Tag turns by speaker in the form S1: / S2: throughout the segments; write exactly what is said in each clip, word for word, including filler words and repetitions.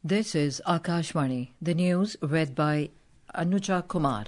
S1: This is Akashvani, the news read by Anuja Kumar.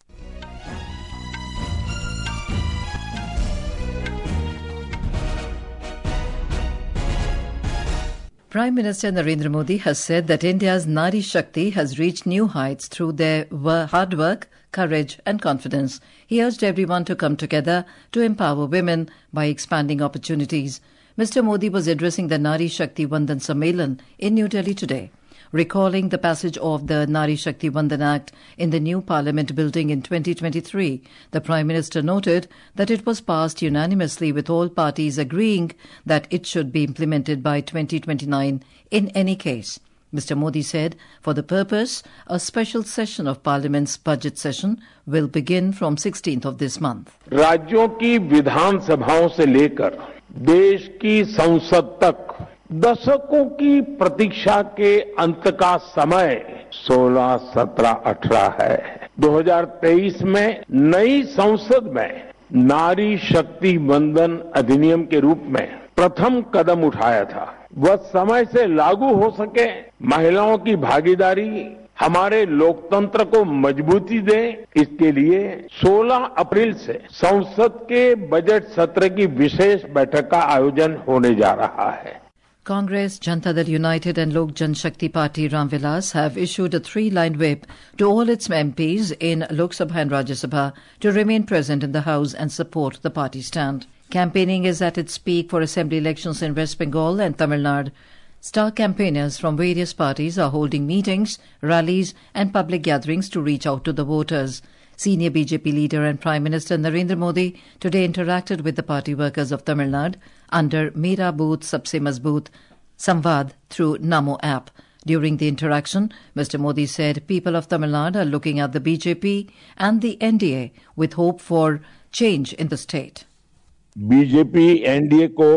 S1: Prime Minister Narendra Modi has said that India's Nari Shakti has reached new heights through their hard work, courage and confidence. He urged everyone to come together to empower women by expanding opportunities. Mister Modi was addressing the Nari Shakti Vandan Sammelan in New Delhi today. Recalling the passage of the Nari Shakti Vandan Act in the new Parliament building in twenty twenty-three, the Prime Minister noted that it was passed unanimously with all parties agreeing that it should be implemented by twenty twenty-nine in any case. Mister Modi said, for the purpose, a special session of Parliament's budget session will begin from sixteenth of this month.
S2: राज्यों की विधानसभाओं से लेकर देश की संसद तक दशकों की प्रतीक्षा के अंत का समय सोलह, सत्रह, अठारह है। दो हज़ार तेईस में नई संसद में नारी शक्ति वंदन अधिनियम के रूप में प्रथम कदम उठाया था। वह समय से लागू हो सके, महिलाओं की भागीदारी हमारे लोकतंत्र को मजबूती दे, इसके लिए सोलह अप्रैल से संसद के बजट सत्र की विशेष बैठक का आयोजन होने जा रहा है।
S1: Congress, Janata Dal United and Lok Janshakti Party Ram Vilas have issued a three-line whip to all its M Ps in Lok Sabha and Rajya Sabha to remain present in the House and support the party stand. Campaigning is at its peak for assembly elections in West Bengal and Tamil Nadu. Star campaigners from various parties are holding meetings, rallies and public gatherings to reach out to the voters. Senior B J P leader and Prime Minister Narendra Modi today interacted with the party workers of Tamil Nadu under Mera Booth Sabse Mazboot Samvad through Namo app. During the interaction, Mister Modi said people of Tamil Nadu are looking at the B J P and the N D A with hope for change in the state.
S2: B J P N D A को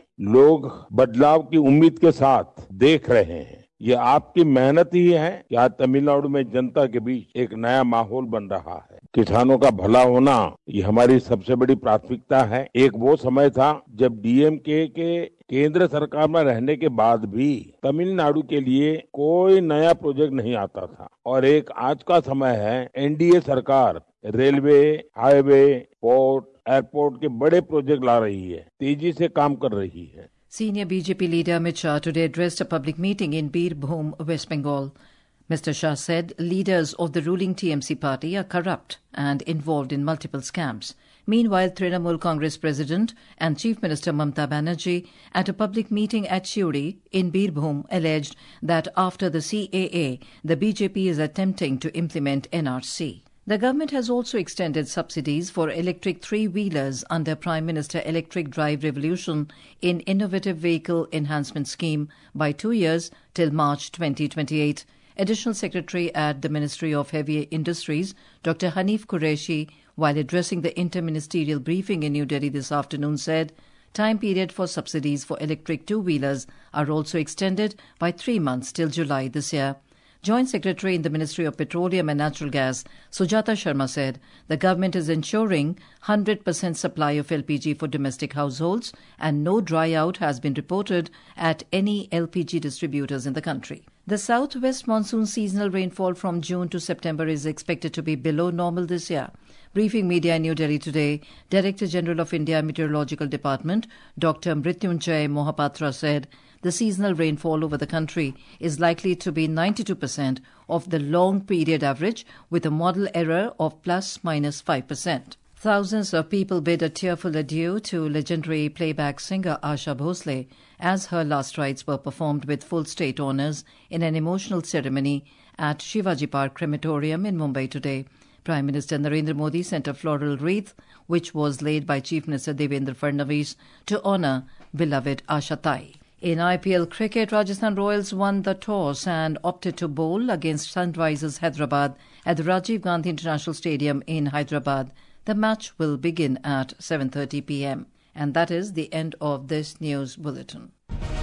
S2: लोग बदलाव की उम्मीद के साथ देख रहे हैं। ये आपकी मेहनत ही है कि आज तमिलनाडु में जनता के बीच एक नया माहौल बन रहा है। किसानों का भला होना ये हमारी सबसे बड़ी प्राथमिकता है। एक वो समय था जब डीएमके के केंद्र सरकार में रहने के बाद भी तमिलनाडु के लिए कोई नया प्रोजेक्ट नहीं आता था, और एक आज का समय है एनडीए सरकार रेलवे, हाईवे, पोर्ट, एयरपोर्ट के बड़े प्रोजेक्ट ला रही है, तेजी से काम कर रही है।
S1: Senior B J P leader Amit Shah today addressed a public meeting in Birbhum, West Bengal. Mister Shah said leaders of the ruling T M C party are corrupt and involved in multiple scams. Meanwhile, Trinamool Congress President and Chief Minister Mamata Banerjee at a public meeting at Shiuri in Birbhum alleged that after the C A A, the B J P is attempting to implement N R C. The government has also extended subsidies for electric three-wheelers under Prime Minister Electric Drive Revolution in Innovative Vehicle Enhancement Scheme by two years till March twenty twenty-eight. Additional Secretary at the Ministry of Heavy Industries, Doctor Hanif Qureshi, while addressing the interministerial briefing in New Delhi this afternoon, said time period for subsidies for electric two-wheelers are also extended by three months till July this year. Joint Secretary in the Ministry of Petroleum and Natural Gas, Sujata Sharma, said the government is ensuring one hundred percent supply of L P G for domestic households and no dry out has been reported at any L P G distributors in the country. The southwest monsoon seasonal rainfall from June to September is expected to be below normal this year. Briefing media in New Delhi today, Director General of India Meteorological Department, Doctor Mrityunjay Mohapatra, said the seasonal rainfall over the country is likely to be ninety-two percent of the long period average with a model error of plus minus five percent. Thousands of people bid a tearful adieu to legendary playback singer Asha Bhosle as her last rites were performed with full state honours in an emotional ceremony at Shivaji Park Crematorium in Mumbai today. Prime Minister Narendra Modi sent a floral wreath, which was laid by Chief Minister Devendra Fadnavis to honour beloved Asha Tai. In I P L cricket, Rajasthan Royals won the toss and opted to bowl against Sunrisers Hyderabad at the Rajiv Gandhi International Stadium in Hyderabad. The match will begin at seven thirty p m. And that is the end of this news bulletin.